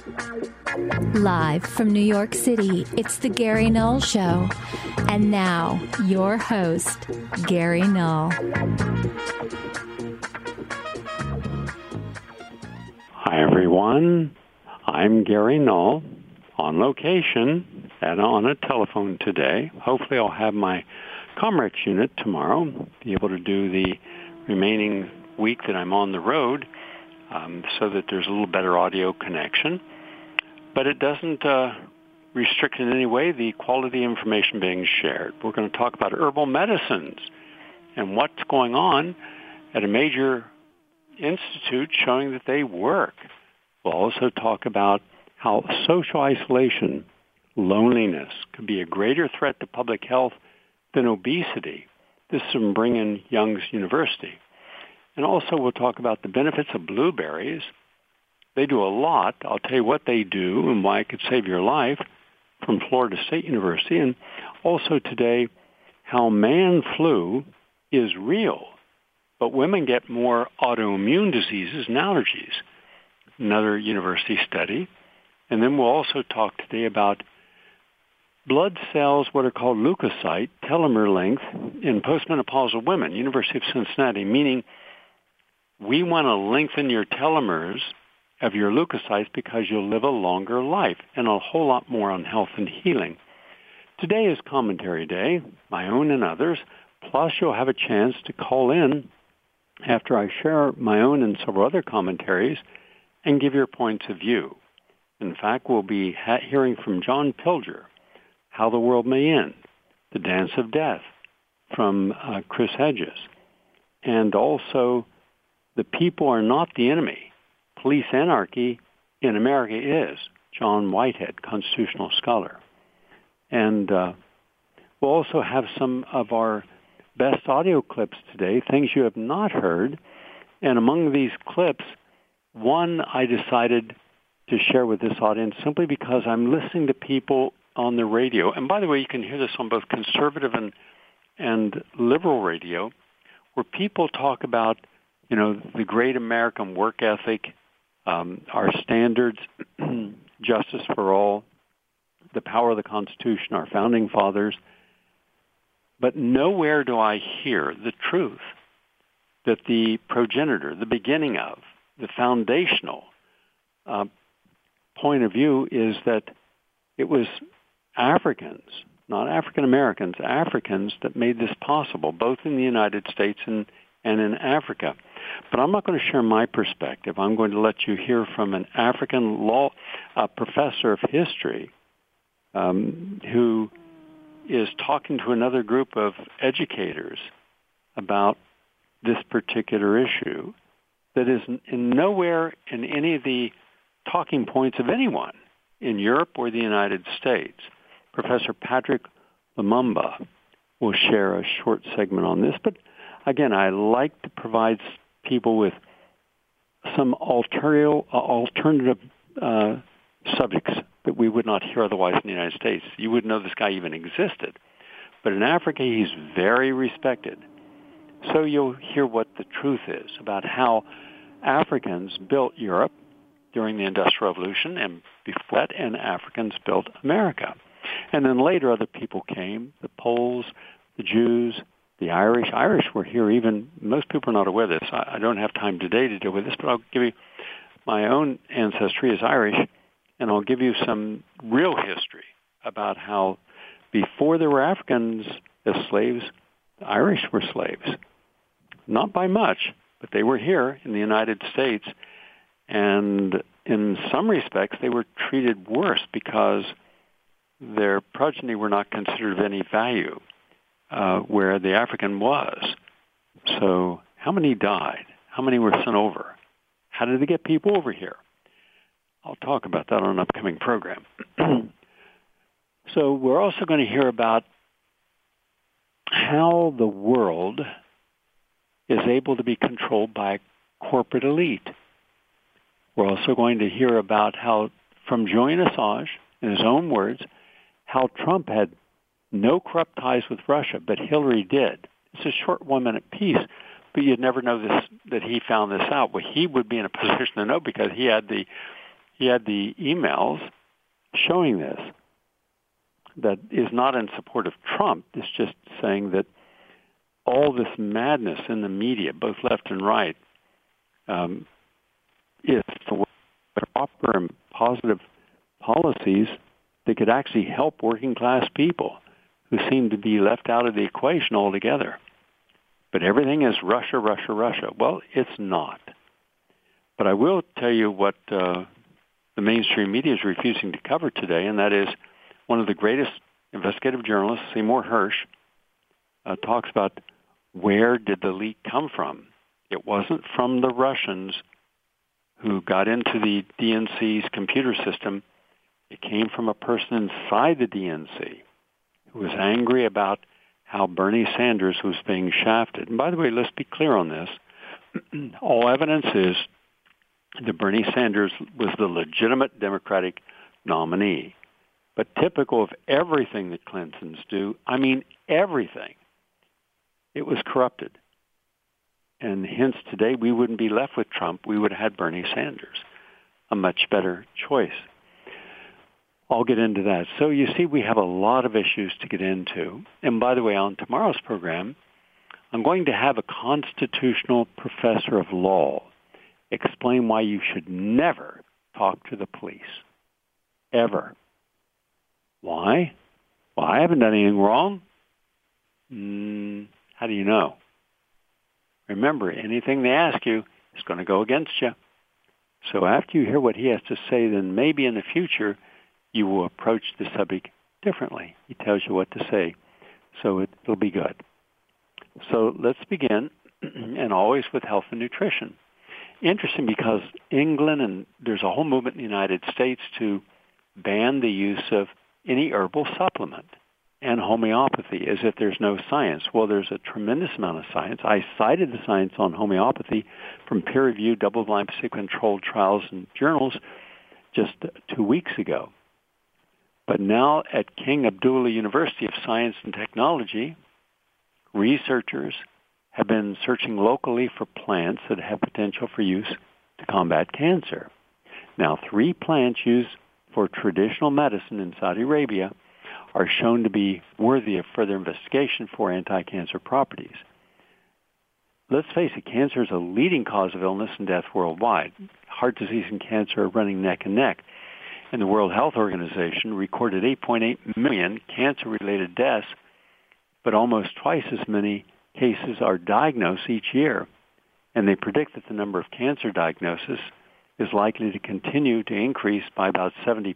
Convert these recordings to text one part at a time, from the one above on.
Live from New York City, it's the Gary Null Show. And now, your host, Gary Null. Hi, everyone. I'm Gary Null, on location and on a telephone today. Hopefully I'll have my Comrex unit tomorrow, be able to do the remaining week that I'm on the road so that there's a little better audio connection. But it doesn't restrict in any way the quality information being shared. We're going to talk about herbal medicines and what's going on at a major institute showing that they work. We'll also talk about how social isolation, loneliness, can be a greater threat to public health than obesity. This is from Brigham Young's University. And also we'll talk about the benefits of blueberries. They do a lot. I'll tell you what they do and why it could save your life from Florida State University. And also today, how man flu is real, but women get more autoimmune diseases and allergies. Another university study. And then we'll also talk today about blood cells, what are called leukocyte, telomere length in postmenopausal women, University of Cincinnati, meaning we want to lengthen your telomeres of your leukocytes because you'll live a longer life, and a whole lot more on health and healing. Today is commentary day, my own and others, plus you'll have a chance to call in after I share my own and several other commentaries and give your points of view. In fact, we'll be hearing from John Pilger, How the World May End, The Dance of Death, from Chris Hedges, and also The People Are Not the Enemy. Police Anarchy in America is, John Whitehead, constitutional scholar. And we'll also have some of our best audio clips today, things you have not heard. And among these clips, one I decided to share with this audience simply because I'm listening to people on the radio. And by the way, you can hear this on both conservative and liberal radio, where people talk about, you know, the great American work ethic, our standards, justice for all, the power of the Constitution, our founding fathers. But nowhere do I hear the truth that the progenitor, the beginning of, the foundational point of view is that it was Africans, not African Americans, Africans that made this possible, both in the United States and in Africa. But I'm not going to share my perspective. I'm going to let you hear from an African law professor of history who is talking to another group of educators about this particular issue that is in nowhere in any of the talking points of anyone in Europe or the United States. Professor Patrick Lumumba will share a short segment on this. But again, I like to provide people with some alternative subjects that we would not hear otherwise in the United States. You wouldn't know this guy even existed. But in Africa, he's very respected. So you'll hear what the truth is about how Africans built Europe during the Industrial Revolution, and before that, and Africans built America. And then later other people came, the Poles, the Jews, the Irish. Irish were here even, most people are not aware of this. I don't have time today to deal with this, but I'll give you my own ancestry is Irish, and I'll give you some real history about how before there were Africans as slaves, the Irish were slaves. Not by much, but they were here in the United States, and in some respects they were treated worse because their progeny were not considered of any value. Where the African was. So how many died? How many were sent over? How did they get people over here? I'll talk about that on an upcoming program. So we're also going to hear about how the world is able to be controlled by a corporate elite. We're also going to hear about how, from Julian Assange, in his own words, how Trump had no corrupt ties with Russia, but Hillary did. It's a short 1-minute piece, but you'd never know this, that he found this out. Well, he would be in a position to know because he had the he had the emails showing this. That is not in support of Trump. It's just saying that all this madness in the media, both left and right, is for proper and positive policies that could actually help working class people who seem to be left out of the equation altogether. But everything is Russia, Russia, Russia. Well, it's not. But I will tell you what the mainstream media is refusing to cover today, and that is one of the greatest investigative journalists, Seymour Hersh, talks about where did the leak come from. It wasn't from the Russians who got into the DNC's computer system. It came from a person inside the DNC who was angry about how Bernie Sanders was being shafted. And by the way, let's be clear on this. All evidence is that Bernie Sanders was the legitimate Democratic nominee. But typical of everything that Clintons do, I mean everything, it was corrupted. And hence today we wouldn't be left with Trump. We would have had Bernie Sanders, a much better choice. I'll get into that. So you see, we have a lot of issues to get into. And by the way, on tomorrow's program, I'm going to have a constitutional professor of law explain why you should never talk to the police, ever. Why? Well, I haven't done anything wrong. How do you know? Remember, anything they ask you is going to go against you. So after you hear what he has to say, then maybe in the future you will approach the subject differently. He tells you what to say. So it'll be good. So let's begin, and always with health and nutrition. Interesting because England, and there's a whole movement in the United States to ban the use of any herbal supplement and homeopathy as if there's no science. Well, there's a tremendous amount of science. I cited the science on homeopathy from peer-reviewed, double-blind, placebo-controlled trials and journals just 2 weeks ago. But now at King Abdullah University of Science and Technology, researchers have been searching locally for plants that have potential for use to combat cancer. Now, 3 plants used for traditional medicine in Saudi Arabia are shown to be worthy of further investigation for anti-cancer properties. Let's face it, cancer is a leading cause of illness and death worldwide. Heart disease and cancer are running neck and neck. And the World Health Organization recorded 8.8 million cancer-related deaths, but almost twice as many cases are diagnosed each year. And they predict that the number of cancer diagnoses is likely to continue to increase by about 70%.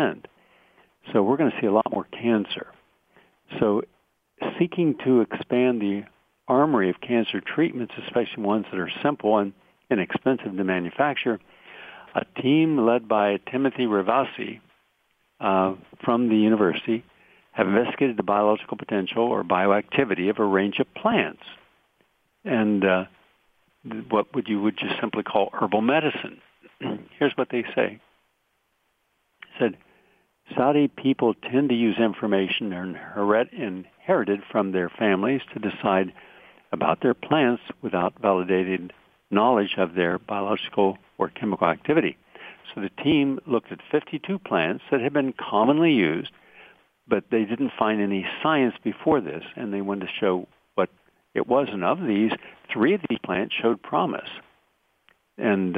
So we're going to see a lot more cancer. So seeking to expand the armory of cancer treatments, especially ones that are simple and inexpensive to manufacture, a team led by Timothy Ravasi from the university have investigated the biological potential or bioactivity of a range of plants and what you would just simply call herbal medicine. Here's what they say. They said, Saudi people tend to use information inherited from their families to decide about their plants without validated knowledge of their biological or chemical activity. So the team looked at 52 plants that had been commonly used, but they didn't find any science before this, and they wanted to show what it was. And of these, 3 of these plants showed promise. And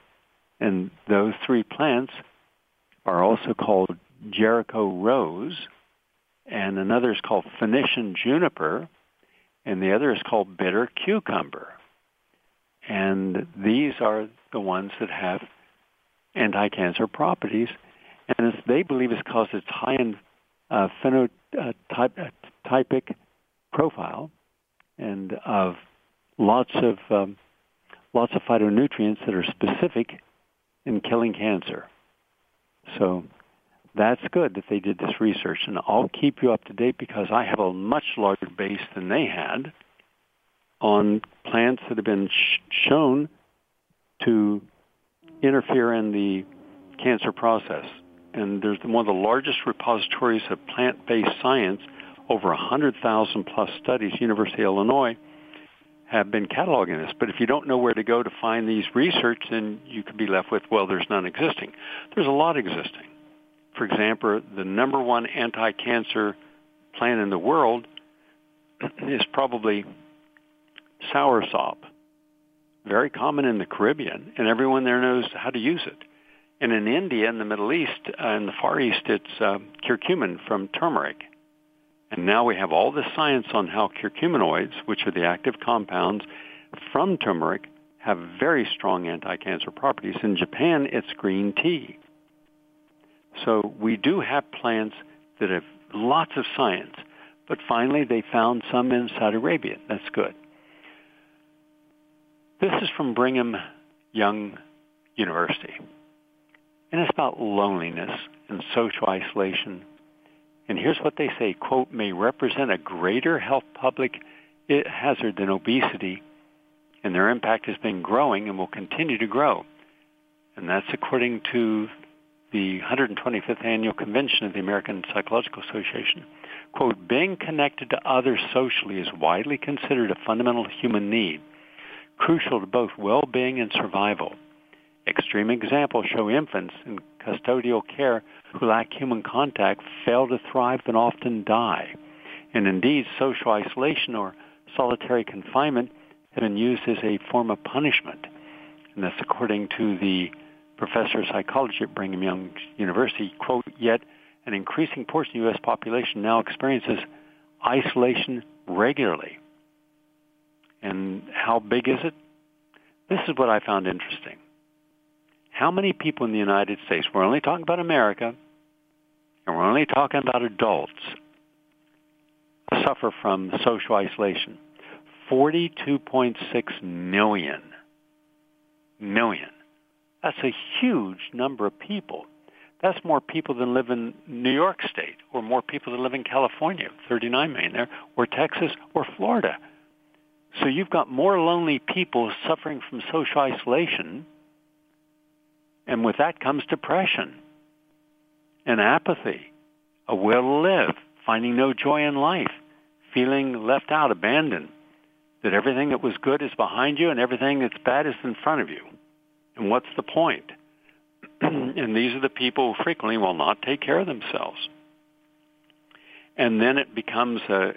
those 3 plants are also called Jericho Rose, and another is called Phoenician Juniper, and the other is called Bitter Cucumber. And these are the ones that have anti-cancer properties, and they believe it's because it's high in phenotypic profile and of lots of phytonutrients that are specific in killing cancer. So that's good that they did this research, and I'll keep you up to date because I have a much larger base than they had on plants that have been shown to interfere in the cancer process. And there's one of the largest repositories of plant-based science, over 100,000 plus studies. University of Illinois have been cataloging this. But if you don't know where to go to find these research, then you could be left with, well, there's none existing. There's a lot existing. For example, the number one anti-cancer plant in the world is probably soursop, very common in the Caribbean, and everyone there knows how to use it. And in India, in the Middle East, in the Far East, it's curcumin from turmeric. And now we have all the science on how curcuminoids, which are the active compounds from turmeric, have very strong anti-cancer properties. In Japan, it's green tea. So we do have plants that have lots of science, but finally they found some in Saudi Arabia. That's good. This is from Brigham Young University, and it's about loneliness and social isolation. And here's what they say, quote, may represent a greater health public hazard than obesity, and their impact has been growing and will continue to grow. And that's according to the 125th Annual Convention of the American Psychological Association. Quote, being connected to others socially is widely considered a fundamental human need, crucial to both well-being and survival. Extreme examples show infants in custodial care who lack human contact fail to thrive and often die. And indeed, social isolation or solitary confinement has been used as a form of punishment. And that's according to the professor of psychology at Brigham Young University. Quote, yet an increasing portion of the U.S. population now experiences isolation regularly. And how big is it? This is what I found interesting. How many people in the United States, we're only talking about America, and we're only talking about adults, suffer from social isolation? 42.6 million. That's a huge number of people. That's more people than live in New York State, or more people than live in California, 39 million there, or Texas, or Florida. So you've got more lonely people suffering from social isolation, and with that comes depression and apathy, a will to live, finding no joy in life, feeling left out, abandoned, that everything that was good is behind you and everything that's bad is in front of you. And what's the point? And these are the people who frequently will not take care of themselves. And then it becomes a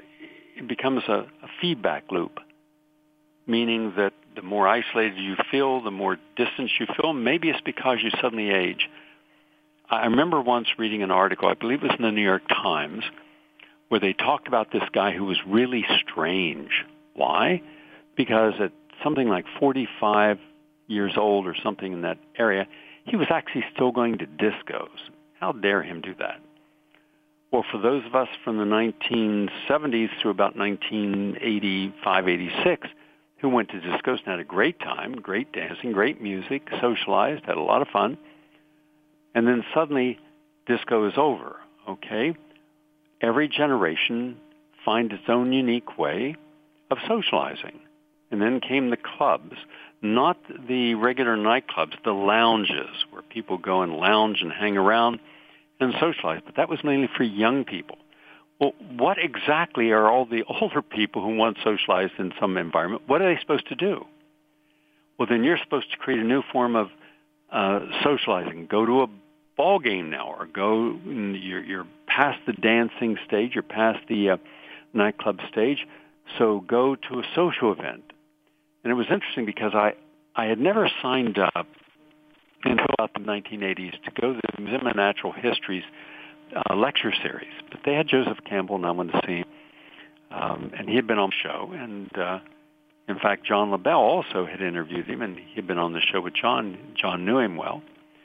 feedback loop, meaning that the more isolated you feel, the more distance you feel. Maybe it's because you suddenly age. I remember once reading an article, I believe it was in the New York Times, where they talked about this guy who was really strange. Why? Because at something like 45 years old or something in that area, he was actually still going to discos. How dare him do that? Well, for those of us from the 1970s through about 1985, 86, who went to discos and had a great time, great dancing, great music, socialized, had a lot of fun, and then suddenly disco is over, okay? Every generation finds its own unique way of socializing. And then came the clubs, not the regular nightclubs, the lounges where people go and lounge and hang around and socialize. But that was mainly for young people. Well, what exactly are all the older people who want socialized in some environment? What are they supposed to do? Well, then you're supposed to create a new form of socializing. Go to a ball game now, or go. You're past the dancing stage. You're past the nightclub stage. So go to a social event. And it was interesting because I had never signed up until about the 1980s to go to the Museum of Natural History's lecture series. But they had Joseph Campbell, and I went to see him. And he had been on the show. And, in fact, John LaBelle also had interviewed him, and he had been on the show with John. John knew him well.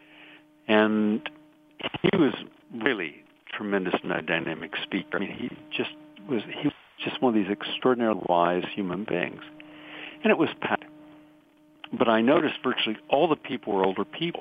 And he was really tremendous and a dynamic speaker. I mean, he was just one of these extraordinarily wise human beings. And it was packed. But I noticed virtually all the people were older people.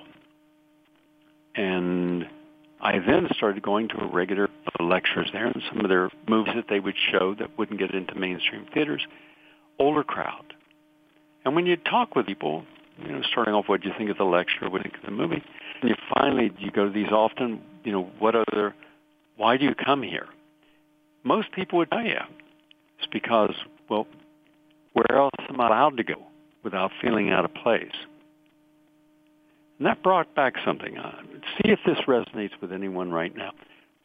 And I then started going to regular lectures there, and some of their movies that they would show that wouldn't get into mainstream theaters, older crowd. And when you talk with people, starting off, what do you think of the lecture, what do you think of the movie? And you go to these often, why do you come here? Most people would tell you it's because, well, Where else am I allowed to go without feeling out of place? And that brought back something. See if this resonates with anyone right now.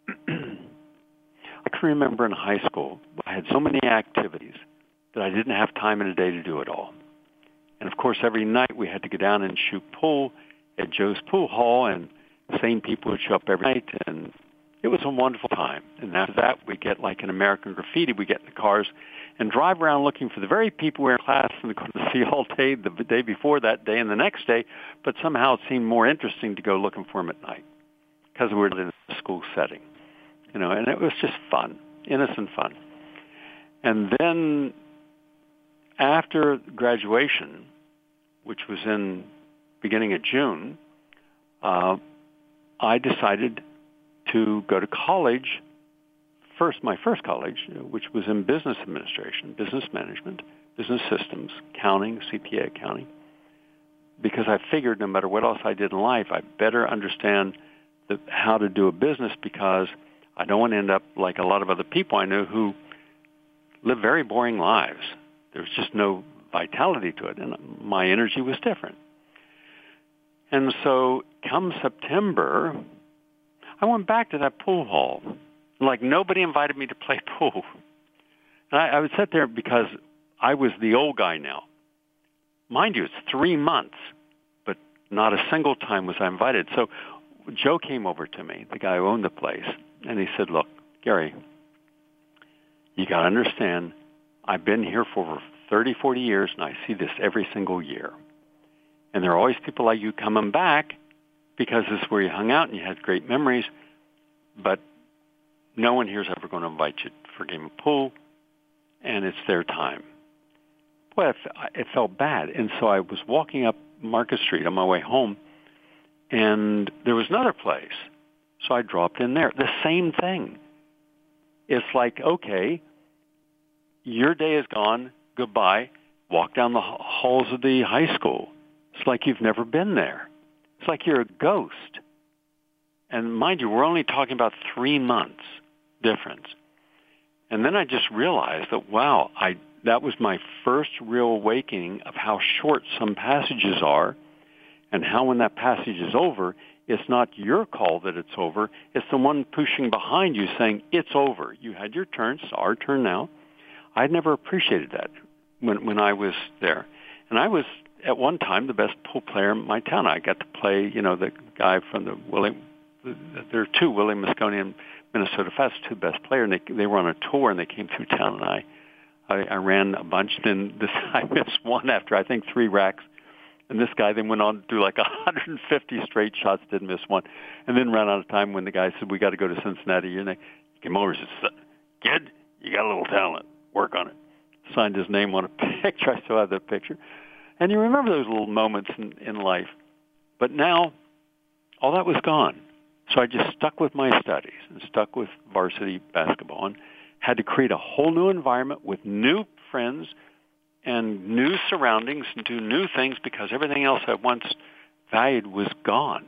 I can remember in high school, I had so many activities that I didn't have time in a day to do it all. And of course, every night we had to go down and shoot pool at Joe's Pool Hall, and the same people would show up every night, and it was a wonderful time. And after that, we get like an American Graffiti. We get in the cars and drive around looking for the very people we were in class and going to see all day, the day before that day and the next day, but somehow it seemed more interesting to go looking for them at night because we were in a school setting, and it was just fun, innocent fun. And then after graduation, which was in beginning of June, I decided to go to college. My first college, which was in business administration, business management, business systems, accounting, CPA accounting, because I figured no matter what else I did in life, I better understand how to do a business, because I don't want to end up like a lot of other people I knew who live very boring lives. There's just no vitality to it, and my energy was different. And so come September, I went back to that pool hall. Like, nobody invited me to play pool. And I would sit there because I was the old guy now. Mind you, it's 3 months, but not a single time was I invited. So Joe came over to me, the guy who owned the place, and he said, look, Gary, you got to understand, I've been here for over 30, 40 years, and I see this every single year. And there are always people like you coming back because this is where you hung out and you had great memories, but no one here is ever going to invite you for a game of pool, and it's their time. Boy, it felt bad. And so I was walking up Market Street on my way home, and there was another place. So I dropped in there. The same thing. It's like, okay, your day is gone. Goodbye. Walk down the halls of the high school. It's like you've never been there. It's like you're a ghost. And mind you, we're only talking about 3 months difference. And then I just realized that, wow, that was my first real awakening of how short some passages are, and how when that passage is over, it's not your call that it's over. It's the one pushing behind you saying, it's over. You had your turn. It's our turn now. I'd never appreciated that when I was there. And I was, at one time, the best pool player in my town. I got to play, the guy from there are two, Willie Moscone and Minnesota Fest, two best players, and they were on a tour, and they came through town, and I ran a bunch. Then I missed one after, I think, 3 racks. And this guy then went on to do like 150 straight shots, didn't miss one, and then ran out of time when the guy said, we got to go to Cincinnati. And he came over and said, kid, you got a little talent. Work on it. Signed his name on a picture. I still have that picture. And you remember those little moments in life. But now, all that was gone. So I just stuck with my studies and stuck with varsity basketball and had to create a whole new environment with new friends and new surroundings and do new things because everything else I once valued was gone.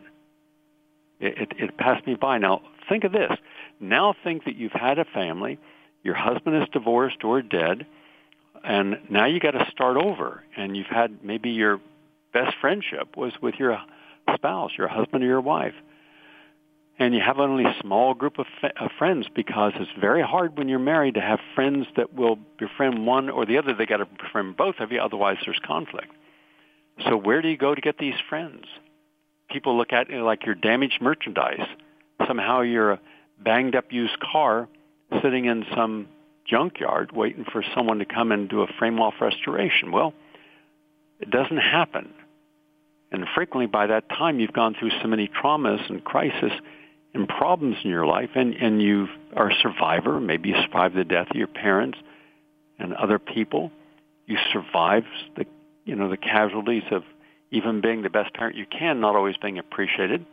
It passed me by. Now, think of this. Now think that you've had a family, your husband is divorced or dead, and now you got to start over. And you've had maybe your best friendship was with your spouse, your husband or your wife. And you have only a small group of friends because it's very hard when you're married to have friends that will befriend one or the other. They got to befriend both of you, otherwise there's conflict. So where do you go to get these friends? People look at you like you're damaged merchandise. Somehow you're a banged-up used car sitting in some junkyard waiting for someone to come and do a frame-off restoration. Well, it doesn't happen. And frequently by that time you've gone through so many traumas and crises and problems in your life, and you are a survivor. Maybe you survived the death of your parents and other people. You survived the casualties of even being the best parent you can, not always being appreciated.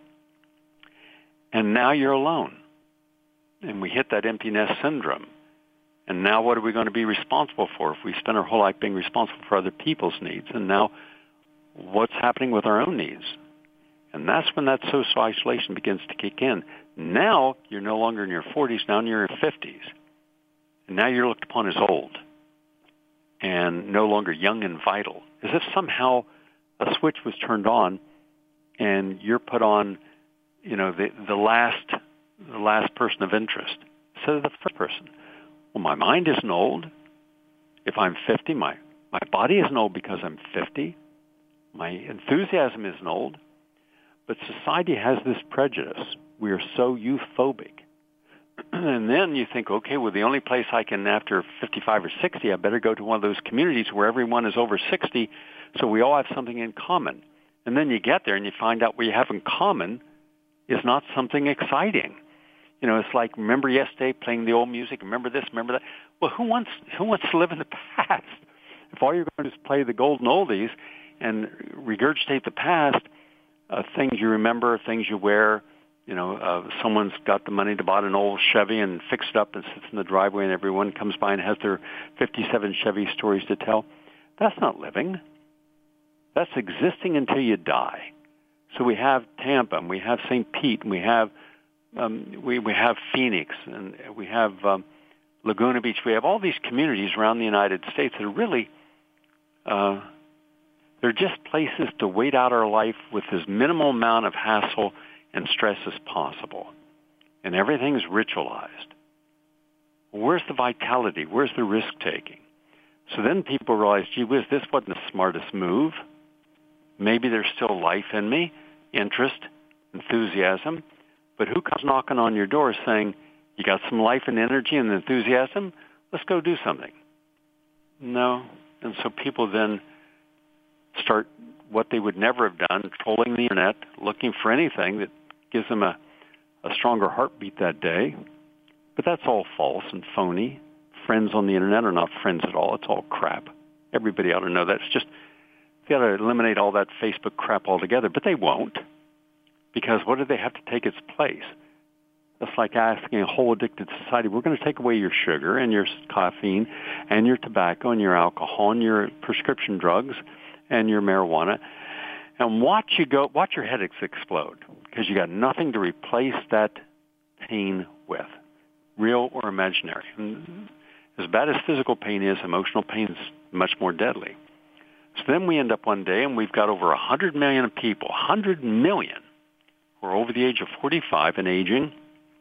And now you're alone. And we hit that empty nest syndrome. And now what are we going to be responsible for if we spend our whole life being responsible for other people's needs? And now what's happening with our own needs? And that's when that social isolation begins to kick in. Now you're no longer in your 40s, now you're in your 50s. And now you're looked upon as old. and no longer young and vital, as if somehow a switch was turned on and you're put on, the last person of interest instead of the first person. Well, my mind isn't old. If I'm 50, my body isn't old because I'm 50. My enthusiasm isn't old. But society has this prejudice. We are so youth-phobic. And then you think, okay, well, the only place I can, after 55 or 60, I better go to one of those communities where everyone is over 60, so we all have something in common. And then you get there and you find out what you have in common is not something exciting. It's like, remember yesterday playing the old music, remember this, remember that. Well, who wants to live in the past? If all you're going to do is play the golden oldies and regurgitate the past, things you remember, things you wear, someone's got the money to buy an old Chevy and fix it up and sits in the driveway and everyone comes by and has their 57 Chevy stories to tell. That's not living. That's existing until you die. So we have Tampa, and we have St. Pete, and we have Phoenix, and we have Laguna Beach. We have all these communities around the United States that are really, they're just places to wait out our life with as minimal amount of hassle and stress as possible. And everything's ritualized. Where's the vitality? Where's the risk-taking? So then people realize, gee whiz, this wasn't the smartest move. Maybe there's still life in me, interest, enthusiasm. But who comes knocking on your door saying, you got some life and energy and enthusiasm? Let's go do something. No. And so people then start what they would never have done, trolling the internet, looking for anything that gives them a stronger heartbeat that day. But that's all false and phony. Friends on the internet are not friends at all. It's all crap. Everybody ought to know that. It's just, you got to eliminate all that Facebook crap altogether. But they won't. Because what do they have to take its place? That's like asking a whole addicted society, we're going to take away your sugar and your caffeine and your tobacco and your alcohol and your prescription drugs and your marijuana, and watch your headaches explode, because you got nothing to replace that pain with, real or imaginary. And as bad as physical pain is, emotional pain is much more deadly. So then we end up one day and we've got over 100 million people, 100 million, who are over the age of 45 and aging,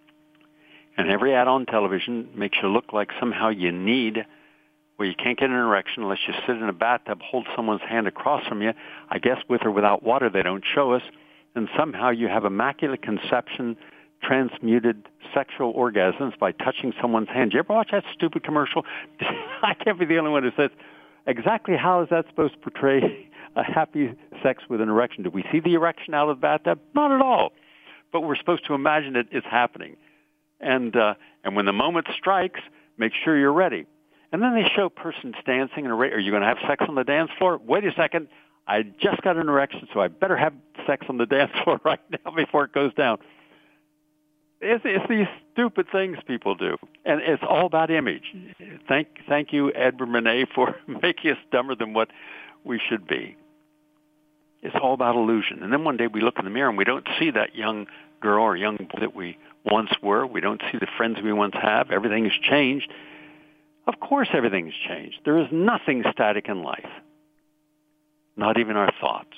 and every ad on television makes you look like somehow you need, well, you can't get an erection unless you sit in a bathtub, hold someone's hand across from you, I guess with or without water, they don't show us, and somehow you have immaculate conception, transmuted sexual orgasms by touching someone's hand. You ever watch that stupid commercial? I can't be the only one who says, exactly how is that supposed to portray a happy sex with an erection? Do we see the erection out of the bathtub? Not at all. But we're supposed to imagine it is happening. And when the moment strikes, make sure you're ready. And then they show persons dancing, and are you going to have sex on the dance floor? Wait a second. I just got an erection, so I better have sex on the dance floor right now before it goes down. It's these stupid things people do, and it's all about image. Thank you, Edward Monet, for making us dumber than what we should be. It's all about illusion. And then one day we look in the mirror and we don't see that young girl or young boy that we once were. We don't see the friends we once have. Everything has changed. Of course everything's changed. There is nothing static in life, not even our thoughts.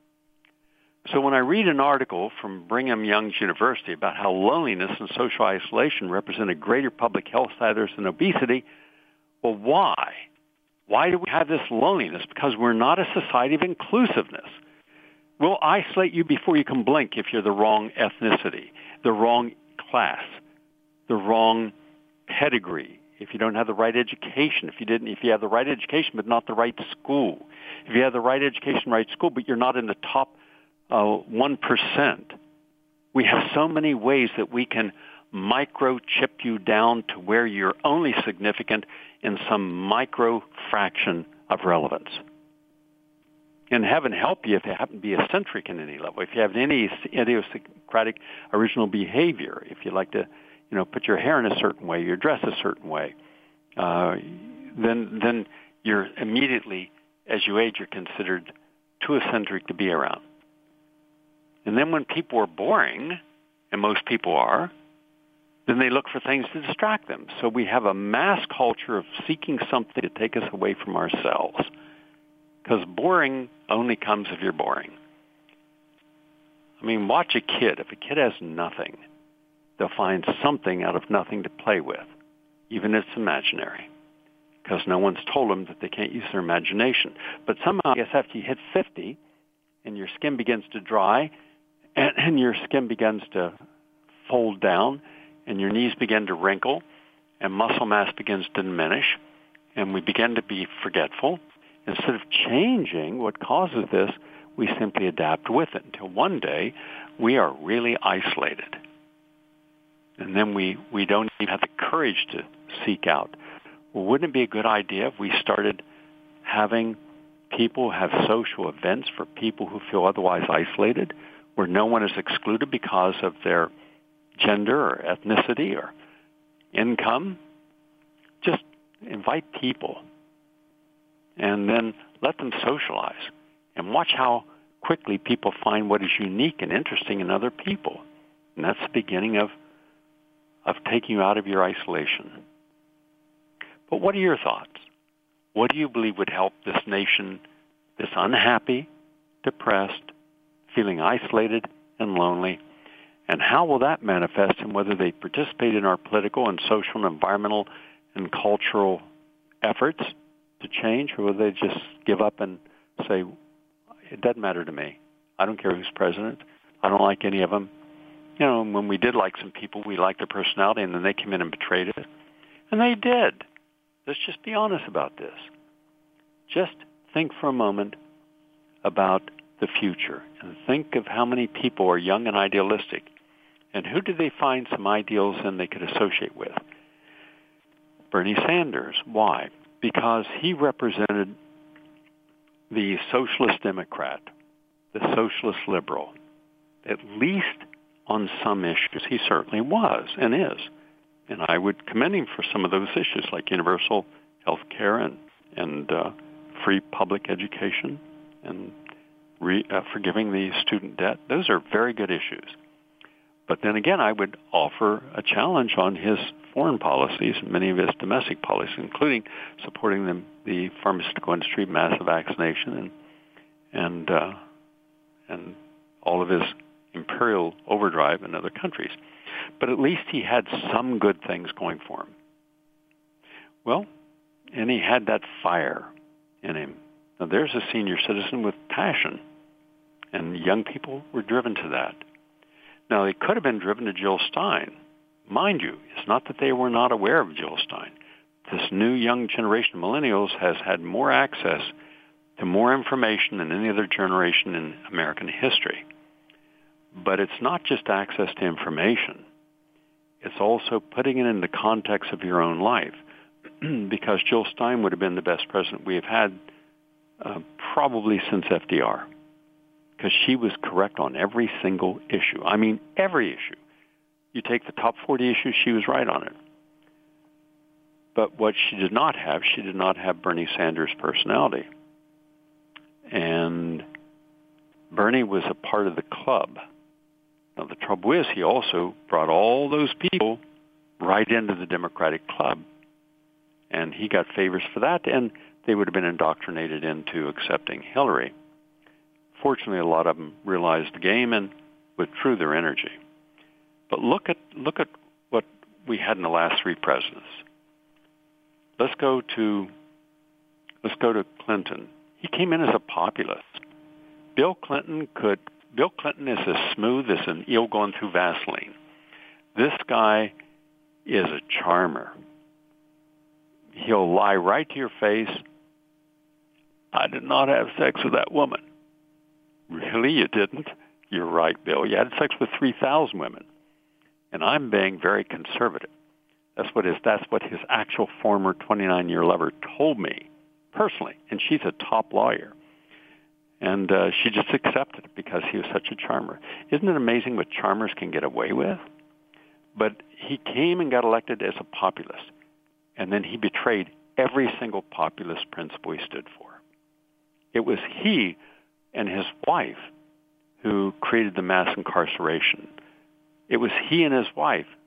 So when I read an article from Brigham Young University about how loneliness and social isolation represent a greater public health hazard than obesity, well, why? Why do we have this loneliness? Because we're not a society of inclusiveness. We'll isolate you before you can blink if you're the wrong ethnicity, the wrong class, the wrong pedigree, if you don't have the right education, if you have the right education but not the right school, if you have the right education, right school, but you're not in the top 1%. We have so many ways that we can microchip you down to where you're only significant in some micro fraction of relevance. And heaven help you if you happen to be eccentric in any level, if you have any idiosyncratic original behavior, if you like to, put your hair in a certain way, your dress a certain way, then you're immediately, as you age, you're considered too eccentric to be around. And then when people are boring, and most people are, then they look for things to distract them. So we have a mass culture of seeking something to take us away from ourselves. Because boring only comes if you're boring. I mean, watch a kid. If a kid has nothing, they'll find something out of nothing to play with, even if it's imaginary, because no one's told them that they can't use their imagination. But somehow, I guess after you hit 50 and your skin begins to dry and your skin begins to fold down and your knees begin to wrinkle and muscle mass begins to diminish and we begin to be forgetful, instead of changing what causes this, we simply adapt with it until one day we are really isolated. And then we don't even have the courage to seek out. Well, wouldn't it be a good idea if we started having people have social events for people who feel otherwise isolated, where no one is excluded because of their gender or ethnicity or income? Just invite people and then let them socialize and watch how quickly people find what is unique and interesting in other people. And that's the beginning of taking you out of your isolation. But what are your thoughts? What do you believe would help this nation that's unhappy, depressed, feeling isolated and lonely? And how will that manifest in whether they participate in our political and social and environmental and cultural efforts to change, or will they just give up and say, it doesn't matter to me. I don't care who's president. I don't like any of them. You know, when we did like some people, we liked their personality, and then they came in and betrayed us. And they did. Let's just be honest about this. Just think for a moment about the future and think of how many people are young and idealistic, and who did they find some ideals in they could associate with? Bernie Sanders. Why? Because he represented the socialist Democrat, the socialist liberal. At least on some issues, he certainly was and is. And I would commend him for some of those issues, like universal health care and free public education and forgiving the student debt. Those are very good issues. But then again, I would offer a challenge on his foreign policies, many of his domestic policies, including supporting the pharmaceutical industry, massive vaccination, and all of his imperial overdrive in other countries. But at least he had some good things going for him. Well, and he had that fire in him. Now, there's a senior citizen with passion, and young people were driven to that. Now, they could have been driven to Jill Stein. Mind you, it's not that they were not aware of Jill Stein. This new young generation of millennials has had more access to more information than any other generation in American history. But it's not just access to information. It's also putting it in the context of your own life. Because Jill Stein would have been the best president we have had probably since FDR. Because she was correct on every single issue. I mean, every issue. You take the top 40 issues, she was right on it. But what she did not have Bernie Sanders' personality. And Bernie was a part of the club. Now, the trouble is, he also brought all those people right into the Democratic club. And he got favors for that, and they would have been indoctrinated into accepting Hillary. Fortunately, a lot of them realized the game and withdrew their energy. But look at what we had in the last three presidents. Let's go to Clinton. He came in as a populist. Bill Clinton is as smooth as an eel going through Vaseline. This guy is a charmer. He'll lie right to your face. I did not have sex with that woman. Really, you didn't? You're right, Bill. You had sex with 3,000 women. And I'm being very conservative. That's what his actual former 29-year lover told me, personally. And she's a top lawyer. And she just accepted it because he was such a charmer. Isn't it amazing what charmers can get away with? But he came and got elected as a populist. And then he betrayed every single populist principle he stood for. It was he and his wife who created the mass incarceration. It was he and his wife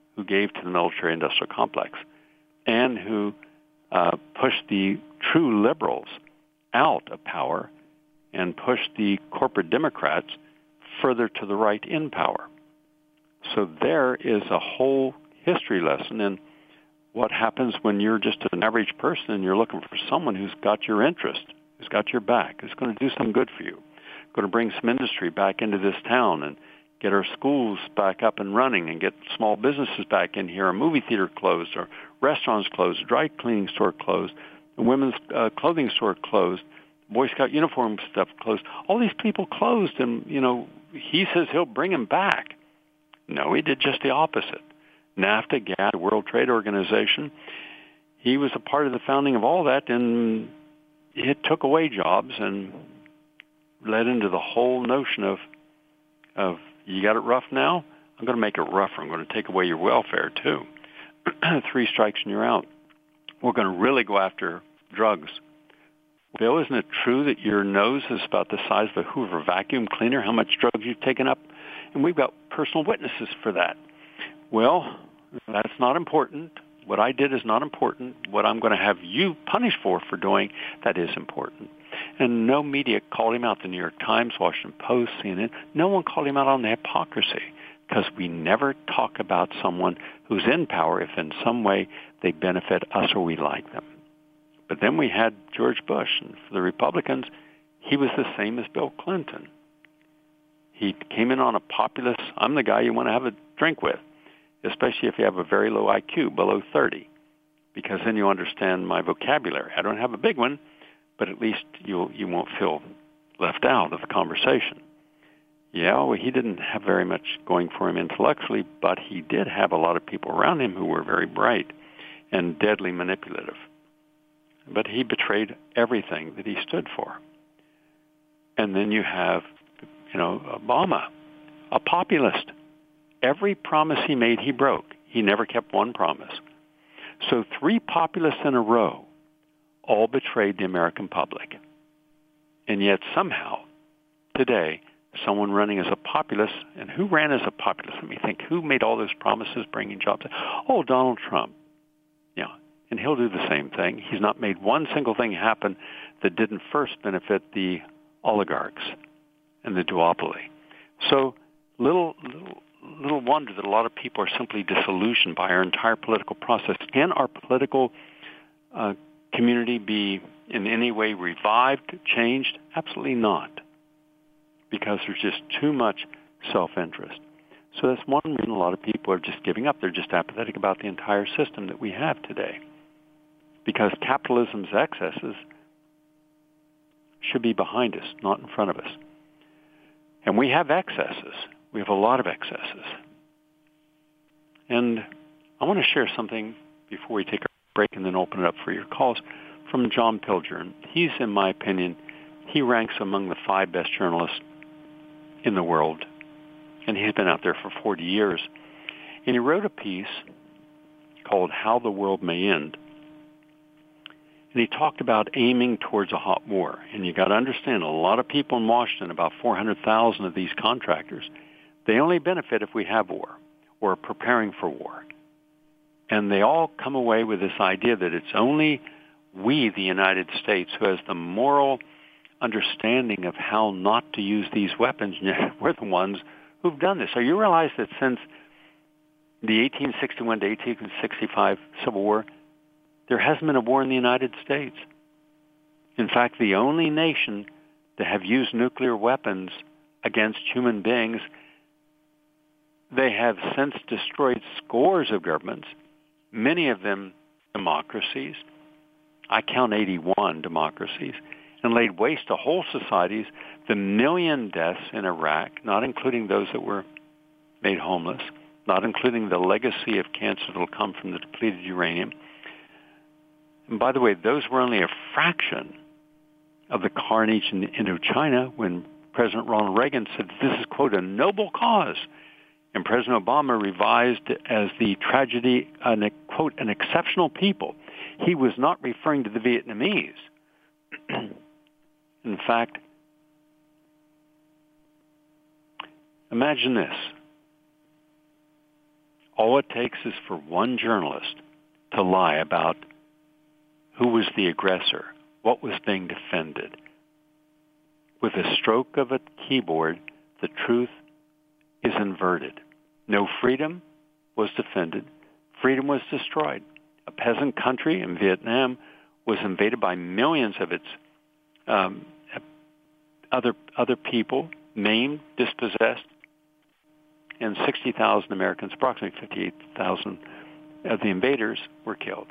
who gave to the military-industrial complex and who pushed the true liberals out of power and pushed the corporate Democrats further to the right in power. So there is a whole history lesson in what happens when you're just an average person and you're looking for someone who's got your interest, who's got your back, who's going to do something good for you, going to bring some industry back into this town and get our schools back up and running and get small businesses back in here, a movie theater closed or restaurants closed, a dry cleaning store closed, a women's clothing store closed, Boy Scout uniform stuff closed. All these people closed, and, he says he'll bring them back. No, he did just the opposite. NAFTA, GATT, World Trade Organization, he was a part of the founding of all that, and it took away jobs and led into the whole notion of you got it rough now? I'm going to make it rougher. I'm going to take away your welfare, too. 3 strikes and you're out. We're going to really go after drugs. Bill, isn't it true that your nose is about the size of a Hoover vacuum cleaner, how much drugs you've taken up? And we've got personal witnesses for that. Well, that's not important. What I did is not important. What I'm going to have you punished for doing, that is important. And no media called him out. The New York Times, Washington Post, CNN. No one called him out on the hypocrisy, because we never talk about someone who's in power if in some way they benefit us or we like them. But then we had George Bush, and for the Republicans, he was the same as Bill Clinton. He came in on a populist, I'm the guy you want to have a drink with, especially if you have a very low IQ, below 30, because then you understand my vocabulary. I don't have a big one, but at least you won't feel left out of the conversation. Yeah, well, he didn't have very much going for him intellectually, but he did have a lot of people around him who were very bright and deadly manipulative. But he betrayed everything that he stood for. And then you have, Obama, a populist. Every promise he made, he broke. He never kept one promise. So 3 populists in a row all betrayed the American public. And yet somehow, today, someone running as a populist, and who ran as a populist? Let me think. Who made all those promises bringing jobs? Oh, Donald Trump. Yeah, and he'll do the same thing. He's not made one single thing happen that didn't first benefit the oligarchs and the duopoly. So little wonder that a lot of people are simply disillusioned by our entire political process. Can our political community be in any way revived, changed? Absolutely not, because there's just too much self-interest. So that's one reason a lot of people are just giving up. They're just apathetic about the entire system that we have today, because capitalism's excesses should be behind us, not in front of us. And we have excesses. We have a lot of excesses. And I want to share something before we take a break and then open it up for your calls from John Pilger. And he's, in my opinion, he ranks among the 5 best journalists in the world. And he's been out there for 40 years. And he wrote a piece called How the World May End. And he talked about aiming towards a hot war. And you got to understand, a lot of people in Washington, about 400,000 of these contractors, they only benefit if we have war or are preparing for war. And they all come away with this idea that it's only we, the United States, who has the moral understanding of how not to use these weapons. We're the ones who've done this. So you realize that since the 1861 to 1865 Civil War, there hasn't been a war in the United States. In fact, the only nation to have used nuclear weapons against human beings, they have since destroyed scores of governments, many of them democracies. I count 81 democracies, and laid waste to whole societies, the million deaths in Iraq, not including those that were made homeless, not including the legacy of cancer that will come from the depleted uranium. And by the way, those were only a fraction of the carnage in Indochina when President Ronald Reagan said this is, quote, a noble cause. And President Obama revised as the tragedy, quote, an exceptional people. He was not referring to the Vietnamese. In fact, imagine this. All it takes is for one journalist to lie about who was the aggressor, what was being defended. With a stroke of a keyboard, the truth is inverted. No freedom was defended. Freedom was destroyed. A peasant country in Vietnam was invaded by millions of its other people, maimed, dispossessed, and 60,000 Americans, approximately 58,000 of the invaders, were killed.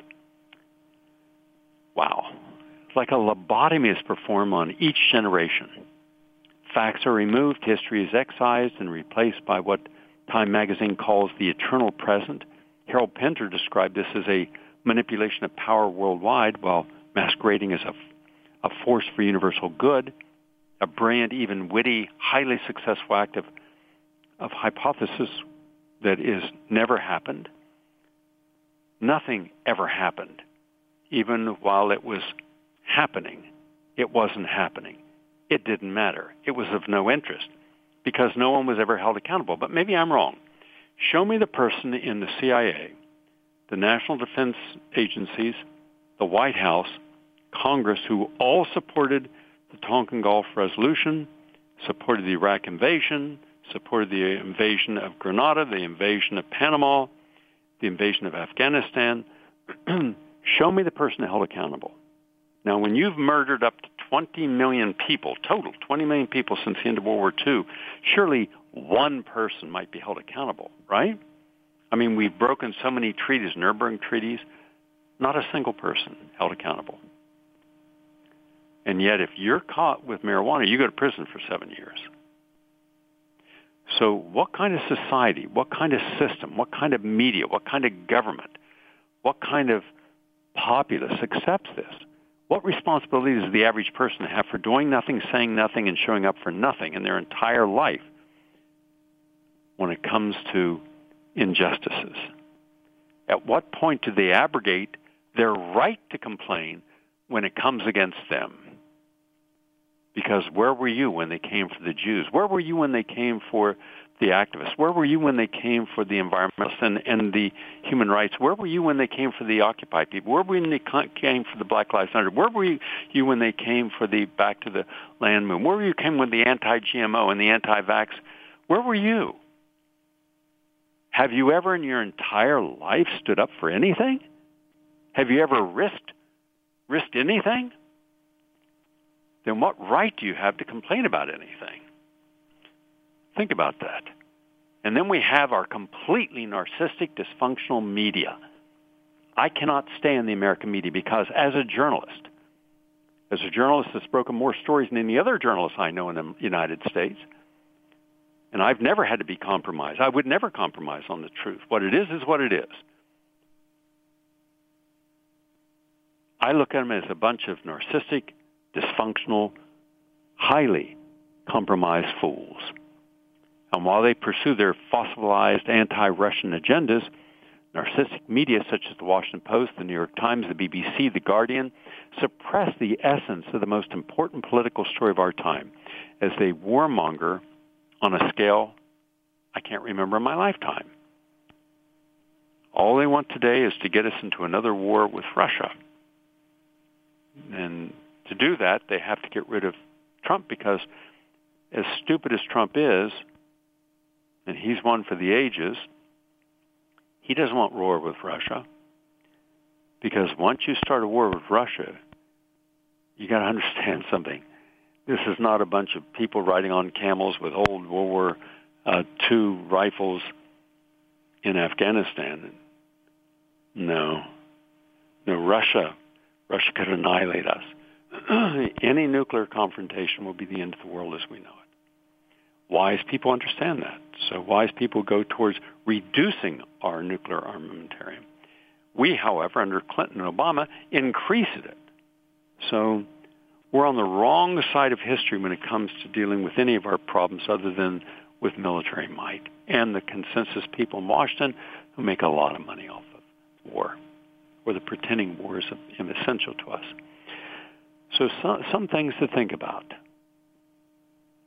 Wow. It's like a lobotomy is performed on each generation. Facts are removed, history is excised and replaced by what Time magazine calls the eternal present. Harold Pinter described this as a manipulation of power worldwide, while masquerading as a force for universal good, a brilliant, even witty, highly successful act of hypothesis that is never happened. Nothing ever happened. Even while it was happening, it wasn't happening. It didn't matter. It was of no interest because no one was ever held accountable. But maybe I'm wrong. Show me the person in the CIA, the National Defense Agencies, the White House, Congress, who all supported the Tonkin Gulf Resolution, supported the Iraq invasion, supported the invasion of Grenada, the invasion of Panama, the invasion of Afghanistan. Show me the person held accountable. Now, when you've murdered up to 20 million people, total 20 million people since the end of World War II, surely one person might be held accountable, right? I mean, we've broken so many treaties, Nuremberg treaties, not a single person held accountable. And yet, if you're caught with marijuana, you go to prison for 7 years. So what kind of society, what kind of system, what kind of media, what kind of government, what kind of populace accepts this? What responsibility does the average person have for doing nothing, saying nothing, and showing up for nothing in their entire life when it comes to injustices? At what point do they abrogate their right to complain when it comes against them? Because where were you when they came for the Jews? Where were you when they came for the activists? Where were you when they came for the environmentalists and the human rights? Where were you when they came for the Occupy people? Where were you when they came for the Black Lives Matter? Where were you when they came for the Back to the Land movement? Where were you came with the anti-GMO and the anti-vax? Where were you? Have you ever in your entire life stood up for anything? Have you ever risked anything? Then what right do you have to complain about anything? Think about that. And then we have our completely narcissistic, dysfunctional media. I cannot stand the American media because as a journalist that's broken more stories than any other journalist I know in the United States, and I've never had to be compromised. I would never compromise on the truth. What it is what it is. I look at them as a bunch of narcissistic, dysfunctional, highly compromised fools. And while they pursue their fossilized anti-Russian agendas, narcissistic media such as the Washington Post, the New York Times, the BBC, the Guardian, suppress the essence of the most important political story of our time as they warmonger on a scale I can't remember in my lifetime. All they want today is to get us into another war with Russia. And to do that, they have to get rid of Trump because as stupid as Trump is, and he's one for the ages, he doesn't want war with Russia. Because once you start a war with Russia, you got to understand something. This is not a bunch of people riding on camels with old World War II rifles in Afghanistan. No, Russia could annihilate us. Any nuclear confrontation will be the end of the world as we know it. Wise people understand that. So wise people go towards reducing our nuclear armamentarium. We, however, under Clinton and Obama, increased it. So we're on the wrong side of history when it comes to dealing with any of our problems other than with military might and the consensus people in Washington who make a lot of money off of war, or the pretending war is essential to us. So some things to think about.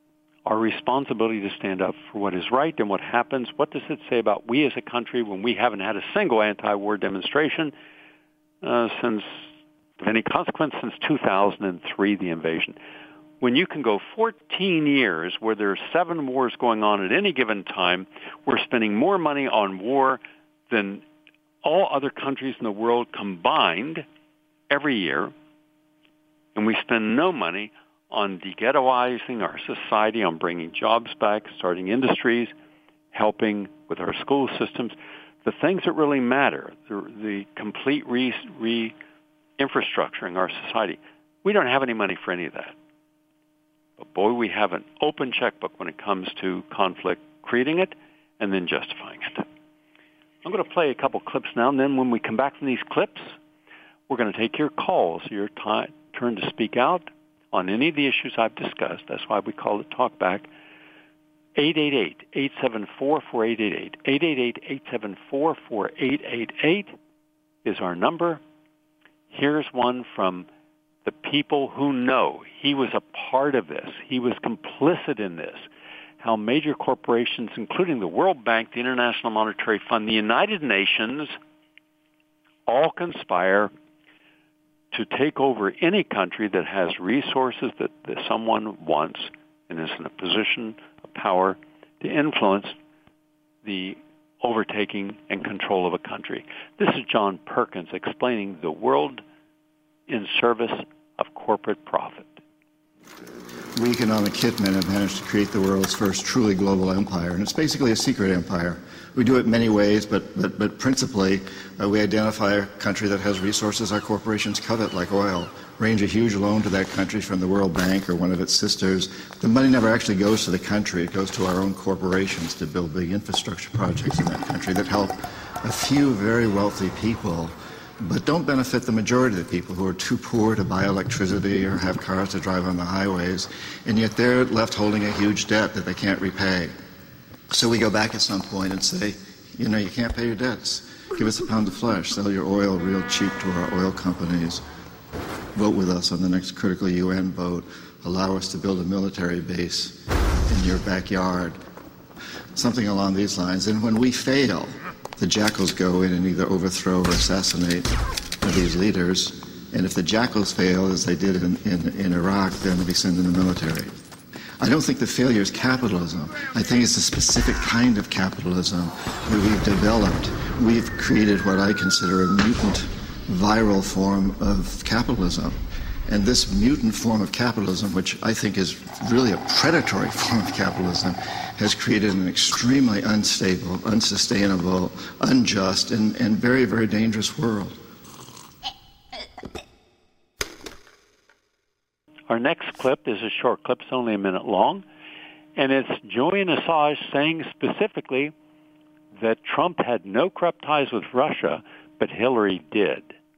our responsibility to stand up for what is right and what happens. What does it say about we as a country when we haven't had a single anti-war demonstration since, of any consequence, since 2003, the invasion? When you can go 14 years where there are 7 wars going on at any given time, we're spending more money on war than all other countries in the world combined every year, and we spend no money on de-ghettoizing our society, on bringing jobs back, starting industries, helping with our school systems, the things that really matter, the complete re-infrastructuring our society. We don't have any money for any of that. But boy, we have an open checkbook when it comes to conflict, creating it and then justifying it. I'm going to play a couple clips now, and then when we come back from these clips, we're going to take your calls, your turn to speak out on any of the issues I've discussed. That's why we call it Talk Back. 888-874-4888. 888-874-4888 is our number. Here's one from the people who know. He was a part of this. He was complicit in this. How major corporations, including the World Bank, the International Monetary Fund, the United Nations, all conspire to take over any country that has resources that someone wants and is in a position of power to influence the overtaking and control of a country. This is John Perkins explaining the world in service of corporate profit. We economic hitmen have managed to create the world's first truly global empire, and it's basically a secret empire. We do it many ways, but principally we identify a country that has resources our corporations covet, like oil, arrange a huge loan to that country from the World Bank or one of its sisters. The money never actually goes to the country. It goes to our own corporations to build big infrastructure projects in that country that help a few very wealthy people, but don't benefit the majority of the people who are too poor to buy electricity or have cars to drive on the highways, and yet they're left holding a huge debt that they can't repay. So we go back at some point and say, you know, you can't pay your debts. Give us a pound of flesh. Sell your oil real cheap to our oil companies. Vote with us on the next critical UN vote. Allow us to build a military base in your backyard. Something along these lines. And when we fail, the jackals go in and either overthrow or assassinate these leaders. And if the jackals fail, as they did in Iraq, then we send in the military. I don't think the failure is capitalism. I think it's a specific kind of capitalism that we've developed. We've created what I consider a mutant, viral form of capitalism. And this mutant form of capitalism, which I think is really a predatory form of capitalism, has created an extremely unstable, unsustainable, unjust, and very, very dangerous world. Our next clip is a short clip. It's only a minute long. And it's Julian Assange saying specifically that Trump had no corrupt ties with Russia, but Hillary did.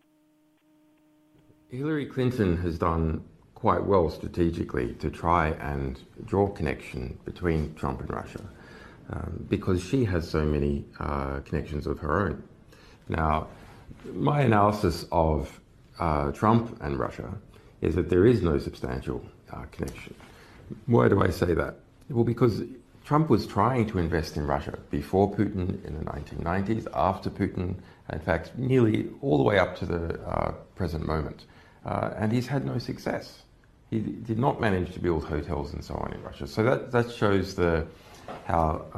Hillary Clinton has done quite well strategically to try and draw connection between Trump and Russia because she has so many connections of her own. Now, my analysis of Trump and Russia is that there is no substantial connection. Why do I say that? Well, because Trump was trying to invest in Russia before Putin in the 1990s, after Putin, in fact, nearly all the way up to the present moment. And he's had no success. He did not manage to build hotels and so on in Russia. So that shows how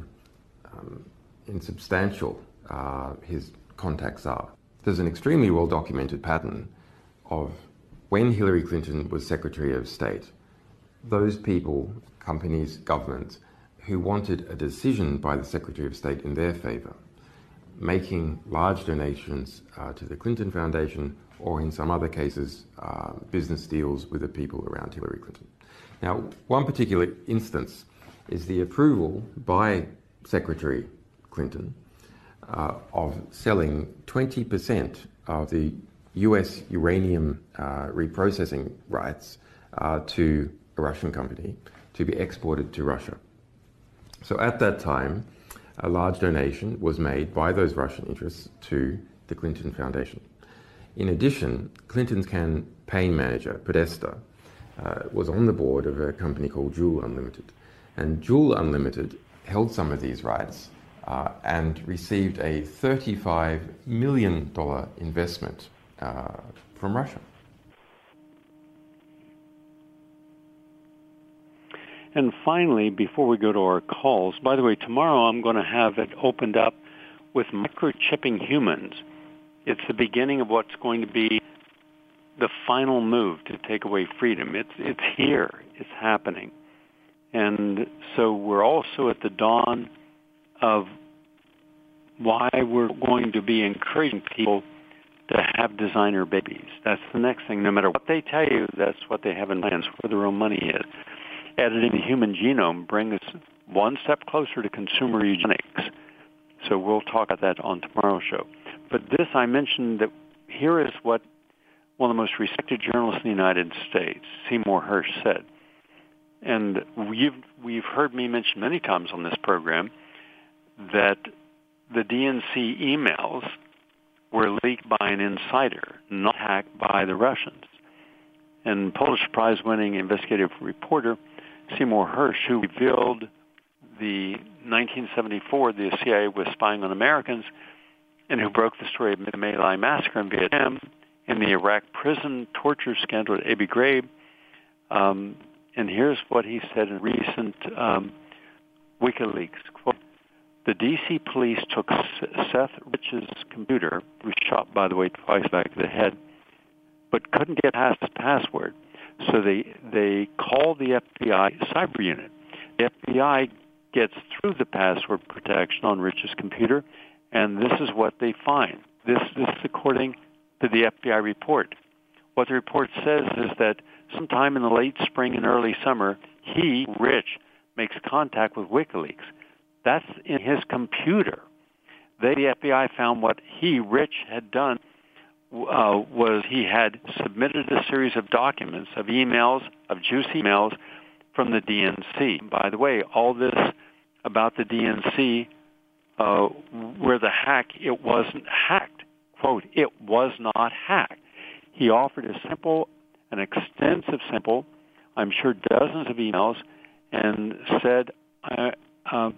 insubstantial his contacts are. There's an extremely well-documented pattern of when Hillary Clinton was Secretary of State, those people, companies, governments, who wanted a decision by the Secretary of State in their favor, making large donations to the Clinton Foundation or in some other cases, business deals with the people around Hillary Clinton. Now, one particular instance is the approval by Secretary Clinton of selling 20% of the US uranium reprocessing rights to a Russian company to be exported to Russia. So at that time, a large donation was made by those Russian interests to the Clinton Foundation. In addition, Clinton's campaign manager, Podesta, was on the board of a company called Juul Unlimited. And Joule Unlimited held some of these rights and received a $35 million investment from Russia. And finally, before we go to our calls, by the way, tomorrow I'm going to have it opened up with microchipping humans. It's the beginning of what's going to be the final move to take away freedom. It's here. It's happening. And so we're also at the dawn of why we're going to be encouraging people to have designer babies. That's the next thing. No matter what they tell you, that's what they have in mind, where their own money is. Editing the human genome brings us one step closer to consumer eugenics. So we'll talk about that on tomorrow's show. But this, I mentioned that here is what one of the most respected journalists in the United States, Seymour Hersh, said. And we've heard me mention many times on this program that the DNC emails were leaked by an insider, not hacked by the Russians. And Pulitzer Prize-winning investigative reporter Seymour Hersh, who revealed the 1974 the CIA was spying on Americans, and who broke the story of the My Lai massacre in Vietnam, and the Iraq prison torture scandal at Abu Ghraib. And here's what he said in recent WikiLeaks. Quote, the D.C. police took Seth Rich's computer, who was shot, by the way, twice back to the head, but couldn't get past his password. So they called the FBI cyber unit. The FBI gets through the password protection on Rich's computer, and this is what they find. This is according to the FBI report. What the report says is that sometime in the late spring and early summer, Rich, makes contact with WikiLeaks. That's in his computer. The FBI found what Rich, had done was he had submitted a series of documents, of emails, of juicy emails from the DNC. By the way, all this about the DNC, where the hack, it wasn't hacked. Quote, it was not hacked. He offered an extensive sample, I'm sure dozens of emails, and said, and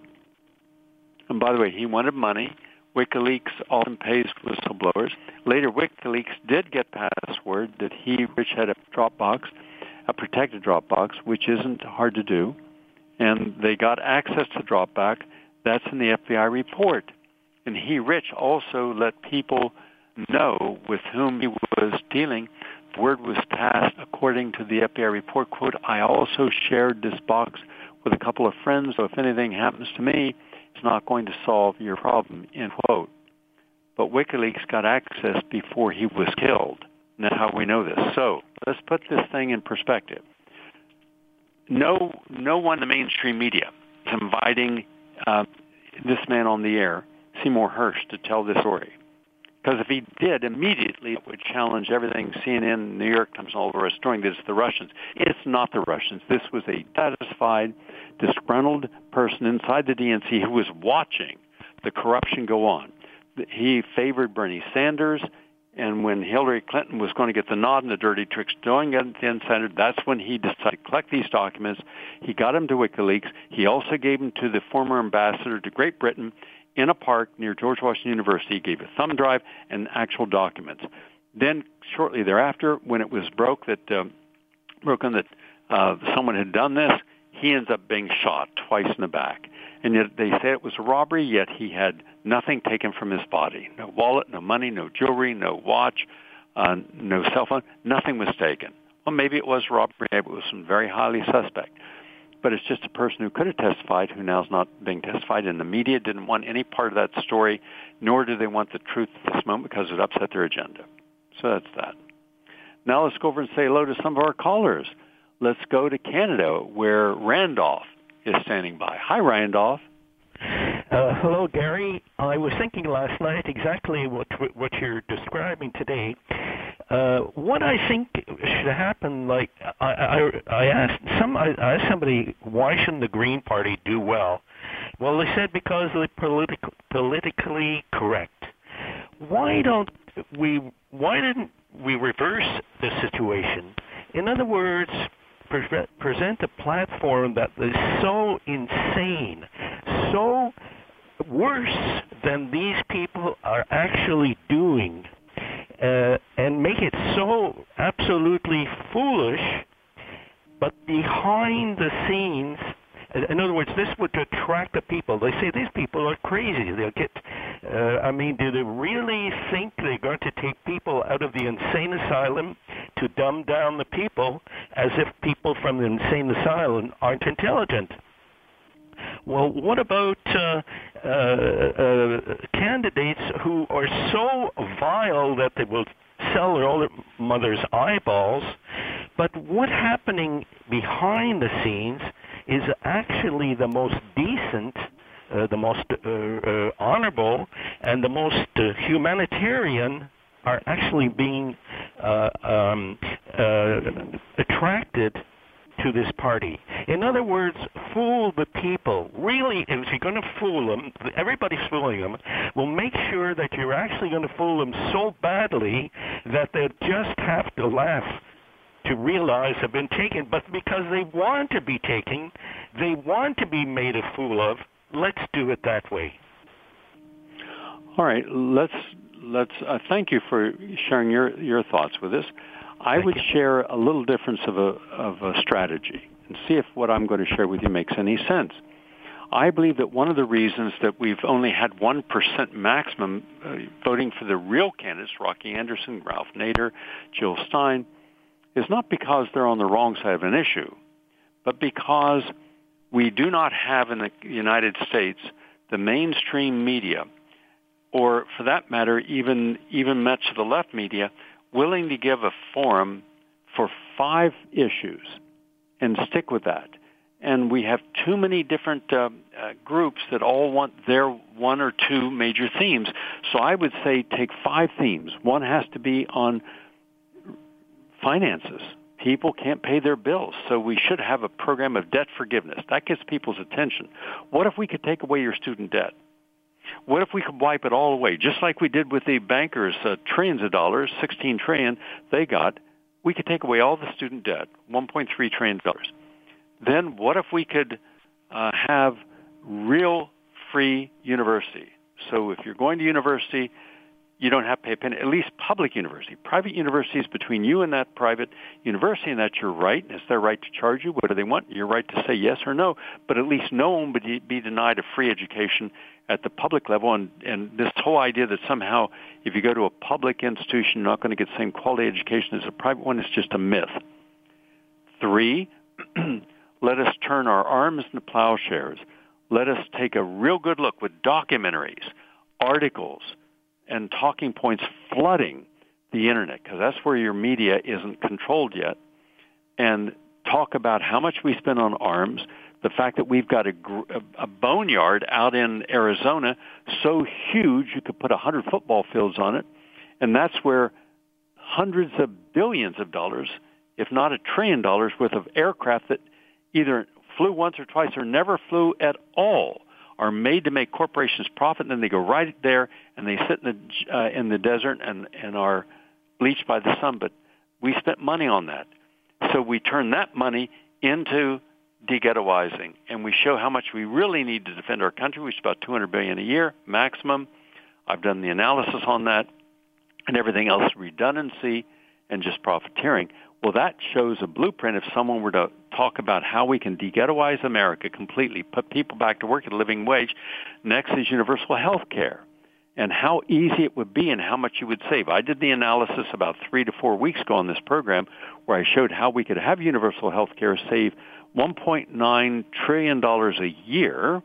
by the way, he wanted money. WikiLeaks often pays whistleblowers. Later, WikiLeaks did get password that Rich had a Dropbox, a protected Dropbox, which isn't hard to do, and they got access to Dropbox. That's in the FBI report. And Rich also let people know with whom he was dealing. Word was passed according to the FBI report, quote, I also shared this box with a couple of friends, so if anything happens to me, it's not going to solve your problem, end quote. But WikiLeaks got access before he was killed. And that's how we know this. So let's put this thing in perspective. No one in the mainstream media is inviting this man on the air, Seymour Hersh, to tell this story. Because if he did, immediately it would challenge everything CNN, New York Times, and all the rest, storing this the Russians. It's not the Russians. This was a satisfied, disgruntled person inside the DNC who was watching the corruption go on. He favored Bernie Sanders, and when Hillary Clinton was going to get the nod and the dirty tricks doing it at the insider, that's when he decided to collect these documents. He got them to WikiLeaks. He also gave them to the former ambassador to Great Britain in a park near George Washington University. He gave a thumb drive and actual documents. Then shortly thereafter, when it was broken that someone had done this, he ends up being shot twice in the back. And yet they say it was a robbery, yet he had nothing taken from his body. No wallet, no money, no jewelry, no watch, no cell phone. Nothing was taken. Well, maybe it was robbery. Maybe it was some very highly suspect. But it's just a person who could have testified, who now is not being testified, and the media didn't want any part of that story, nor do they want the truth at this moment because it upset their agenda. So that's that. Now let's go over and say hello to some of our callers. Let's go to Canada, where Randolph is standing by. Hi, Randolph. Hello, Gary. I was thinking last night exactly what you're describing today. What I think should happen, like I asked somebody, why shouldn't the Green Party do well? Well, they said because they're politically correct. Why didn't we reverse the situation? In other words, present a platform that is so insane, so worse than these people are actually doing, and make it so absolutely foolish, but behind the scenes, in other words, this would attract the people. They say these people are crazy. They'll get, do they really think they're going to take people out of the insane asylum to dumb down the people as if people from the insane asylum aren't intelligent? Well, what about candidates who are so vile that they will sell their older mother's eyeballs, but what's happening behind the scenes is actually the most decent, the most honorable, and the most humanitarian are actually being attracted to this party. In other words, fool the people. Really, if you're going to fool them, everybody's fooling them, well, make sure that you're actually going to fool them so badly that they just have to laugh to realize have been taken. But because they want to be taken, they want to be made a fool of, let's do it that way. All right, let's thank you for sharing your thoughts with us. I would share a little difference of a strategy and see if what I'm going to share with you makes any sense. I believe that one of the reasons that we've only had 1% maximum voting for the real candidates, Rocky Anderson, Ralph Nader, Jill Stein, is not because they're on the wrong side of an issue, but because we do not have in the United States the mainstream media, or for that matter, even much of the left media, willing to give a forum for 5 issues and stick with that. And we have too many different groups that all want their 1 or 2 major themes. So I would say take 5 themes. One has to be on finances. People can't pay their bills, so we should have a program of debt forgiveness. That gets people's attention. What if we could take away your student debt? What if we could wipe it all away, just like we did with the bankers, trillions of dollars, 16 trillion they got. We could take away all the student debt, $1.3 trillion. Then what if we could have real free university? So if you're going to university, you don't have to pay a penny, at least public university. Private university is between you and that private university, and that's your right. It's their right to charge you. What do they want? Your right to say yes or no. But at least no one would be denied a free education at the public level. And this whole idea that somehow if you go to a public institution, you're not going to get the same quality education as a private one is just a myth. 3, let us turn our arms into plowshares. Let us take a real good look with documentaries, articles, and talking points flooding the Internet, because that's where your media isn't controlled yet, and talk about how much we spend on arms, the fact that we've got a boneyard out in Arizona so huge you could put 100 football fields on it, and that's where hundreds of billions of dollars, if not $1 trillion worth of aircraft that either flew once or twice or never flew at all are made to make corporations profit, and then they go right there and they sit in the desert and are bleached by the sun. But we spent money on that. So we turn that money into de-ghettoizing, and we show how much we really need to defend our country, which is about $200 billion a year maximum. I've done the analysis on that, and everything else is redundancy and just profiteering. Well, that shows a blueprint if someone were to talk about how we can de-ghettoize America completely, put people back to work at a living wage. Next is universal health care, and how easy it would be and how much you would save. I did the analysis about 3 to 4 weeks ago on this program where I showed how we could have universal health care save $1.9 trillion a year,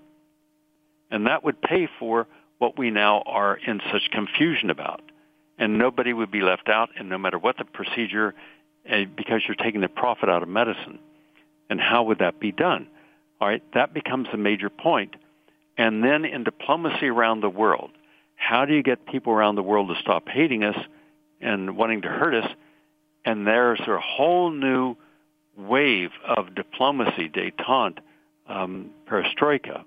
and that would pay for what we now are in such confusion about. And nobody would be left out, and no matter what the procedure, because you're taking the profit out of medicine. And how would that be done? All right, that becomes a major point. And then in diplomacy around the world, how do you get people around the world to stop hating us and wanting to hurt us? And there's a whole new wave of diplomacy, détente, perestroika,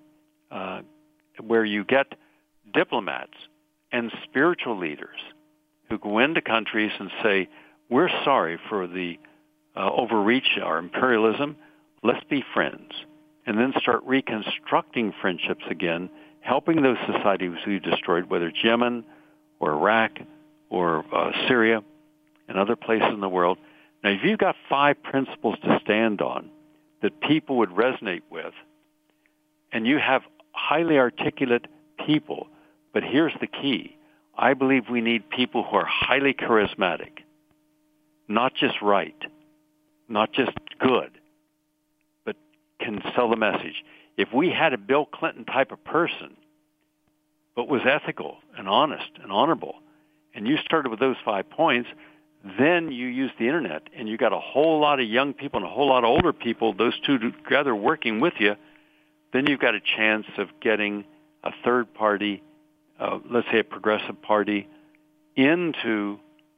where you get diplomats and spiritual leaders who go into countries and say, we're sorry for the overreach our imperialism. Let's be friends. And then start reconstructing friendships again, helping those societies we destroyed, whether it's Yemen or Iraq or Syria and other places in the world. Now, if you've got 5 principles to stand on that people would resonate with, and you have highly articulate people, but here's the key. I believe we need people who are highly charismatic, not just right, not just good, but can sell the message. If we had a Bill Clinton type of person, but was ethical and honest and honorable, and you started with those 5 points, then you use the internet, and you got a whole lot of young people and a whole lot of older people, those two together working with you, then you've got a chance of getting a third party, let's say a progressive party, into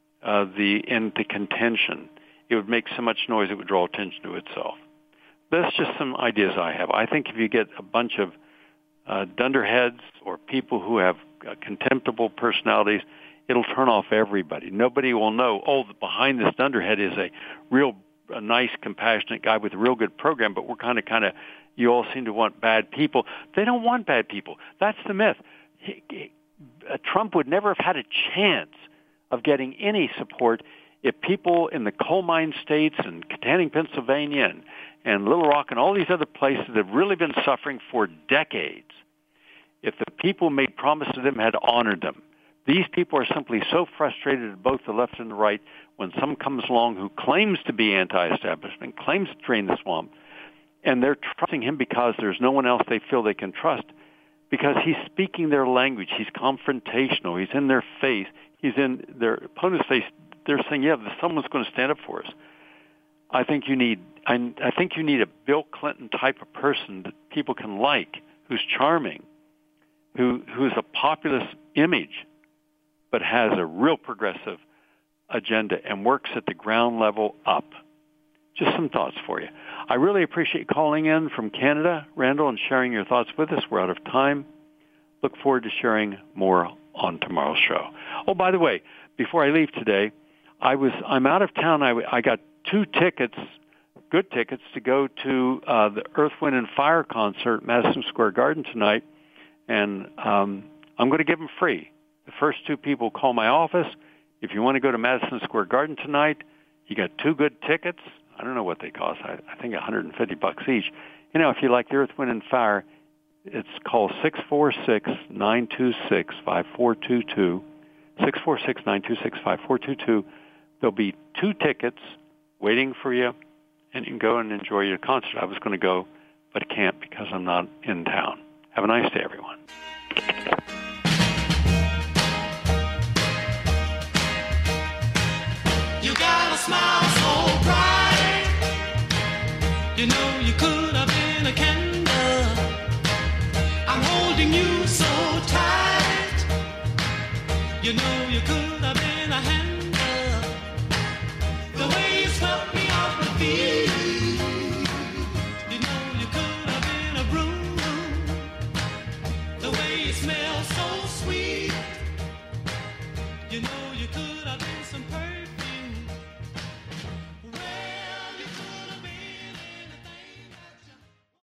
contention. It would make so much noise it would draw attention to itself. That's just some ideas I have. I think if you get a bunch of dunderheads or people who have contemptible personalities, it'll turn off everybody. Nobody will know, behind this dunderhead is a nice, compassionate guy with a real good program, but we're kind of, you all seem to want bad people. They don't want bad people. That's the myth. Trump would never have had a chance of getting any support if people in the coal mine states and Katanning, Pennsylvania, and Little Rock and all these other places that have really been suffering for decades, if the people who made promises to them had honored them. These people are simply so frustrated at both the left and the right when someone comes along who claims to be anti-establishment, claims to drain the swamp, and they're trusting him because there's no one else they feel they can trust, because he's speaking their language. He's confrontational. He's in their face. He's in their opponent's face. They're saying, yeah, someone's going to stand up for us. I think you need a Bill Clinton type of person that people can like, who's charming, who's a populist image, but has a real progressive agenda and works at the ground level up. Just some thoughts for you. I really appreciate calling in from Canada, Randall, and sharing your thoughts with us. We're out of time. Look forward to sharing more on tomorrow's show. Oh, by the way, before I leave today, I'm out of town. I got 2 tickets, good tickets, to go to the Earth, Wind, and Fire concert at Madison Square Garden tonight, and I'm going to give them free. The first 2 people call my office. If you want to go to Madison Square Garden tonight, you got 2 good tickets. I don't know what they cost. I think $150 each. You know, if you like the Earth, Wind, and Fire, it's called 646-926-5422. 646-926-5422. There'll be 2 tickets waiting for you, and you can go and enjoy your concert. I was going to go, but I can't because I'm not in town. Have a nice day, everyone. You got a smile so bright, you know you could have been a candle. I'm holding you so tight, you know you could